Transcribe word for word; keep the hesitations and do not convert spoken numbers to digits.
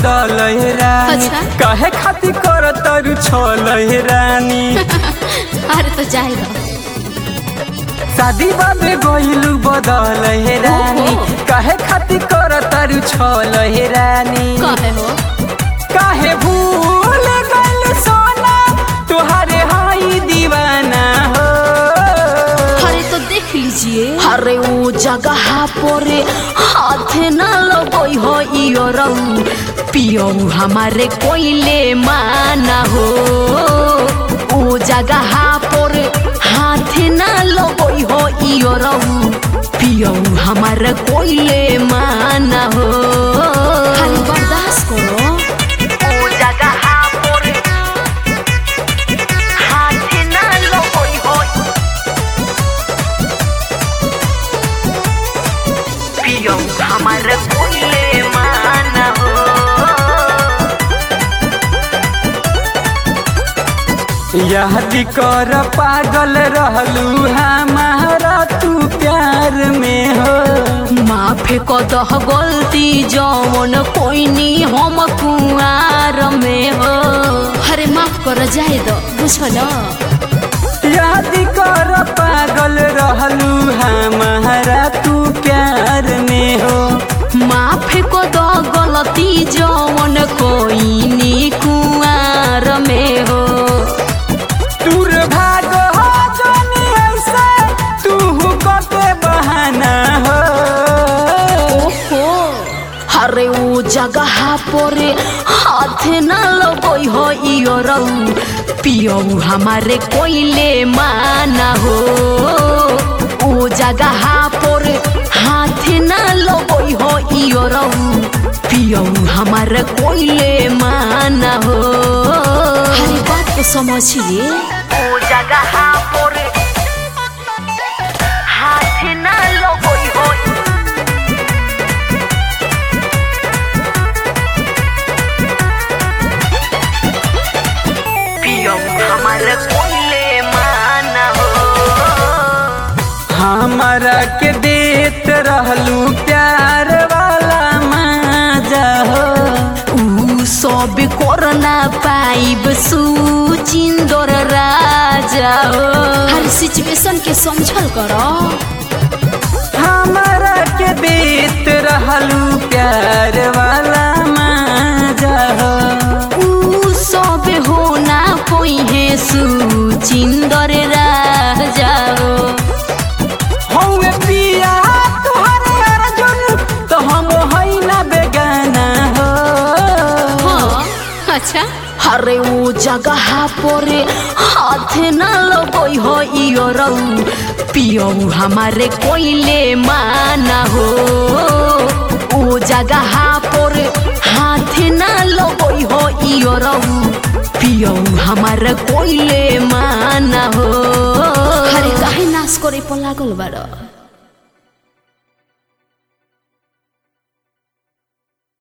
बदल रानी कहे खातिर कर तरु छल रानी अरे तो जाएगा शादी बाबे गइलू बदल रानी कहे खातिर कर तरु छल रानी कहे हो काहे भूल गइल सोना तुहारे हाई दीवाना हो। अरे तो देख लीजिए अरे वो जगह पोरे हाथ न लगोई हो इयो रहू पियो हमारे कोइले माना हो वो जगह पोरे हाथ न लगोई हो इयो रहू पियो हमारे कोइले माना हो। खाली बर्दाश्त करो हमारे कोइले माना हो। याद कर पागल रहलू हमारा तू प्यार में हो माफ को दह गलती जौन कोइनी हम कुआर में हो। अरे माफ कर जाए दो बुझल याद कर पागल रहलू हमारा तू प्यार में हो माफ को दो गलती जौन कोइनी कुआर में हो। दूर भाग हो जानी ऐसे तू कते बहाना हो। ओहो अरे वो जगह पोरे हाथ न लगोई हो इयो रहू पियो हमारे कोइले माना हो वो जगह पोरे हाथ न लगोई हो इयो रहू पियो हमारे कोइले माना हो। हर बात को समझिए वो जगह पोरे हाथ न लगोई हो पियो हमारे कोइले माना हो। हमारा के देत रहलू प्यार वाला मजा हो ऊ सब कोरोना पाइब सुचिंदर राजा हो। हर सिचुएशन के समझल करो हमारा के देत रहलू प्यार वाला मजा हो ऊ सब होना कोई है सुचिंदर राजा हो। हौवे पिया तुहरे अर्जुन तो हम है ना बेगाना हो। हाँ अच्छा अरे वो जगह पोरे हाथ न लगोई हो इयो रहू पियो हमारे कोइले माना हो वो जगह पोरे हाथ न लगोई हो इयो रहू पियो हमारे कोइले माना हो। अरे काहे नाश करे पर लागल बाड़।